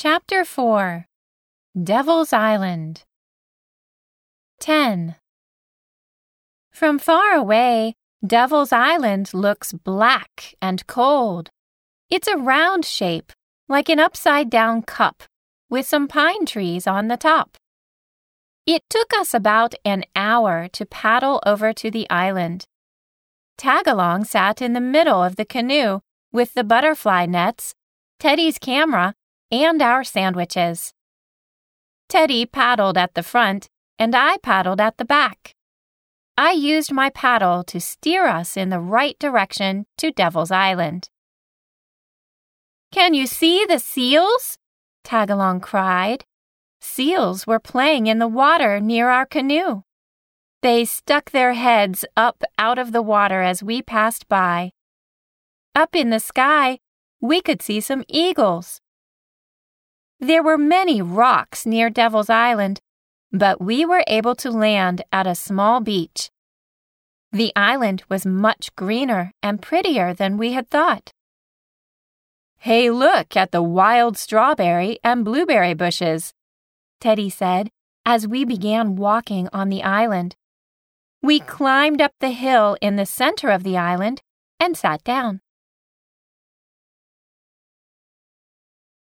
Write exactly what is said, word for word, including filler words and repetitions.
Chapter four. Devil's Island. ten. From far away, Devil's Island looks black and cold. It's a round shape, like an upside-down cup, with some pine trees on the top. It took us about an hour to paddle over to the island. Tagalong sat in the middle of the canoe with the butterfly nets, Teddy's camera, and our sandwiches. Teddy paddled at the front, and I paddled at the back. I used my paddle to steer us in the right direction to Devil's Island. "Can you see the seals?" Tagalong cried. Seals were playing in the water near our canoe. They stuck their heads up out of the water as we passed by. Up in the sky, we could see some eagles. There were many rocks near Devil's Island, but we were able to land at a small beach. The island was much greener and prettier than we had thought. "Hey, look at the wild strawberry and blueberry bushes," Teddy said as we began walking on the island. We climbed up the hill in the center of the island and sat down.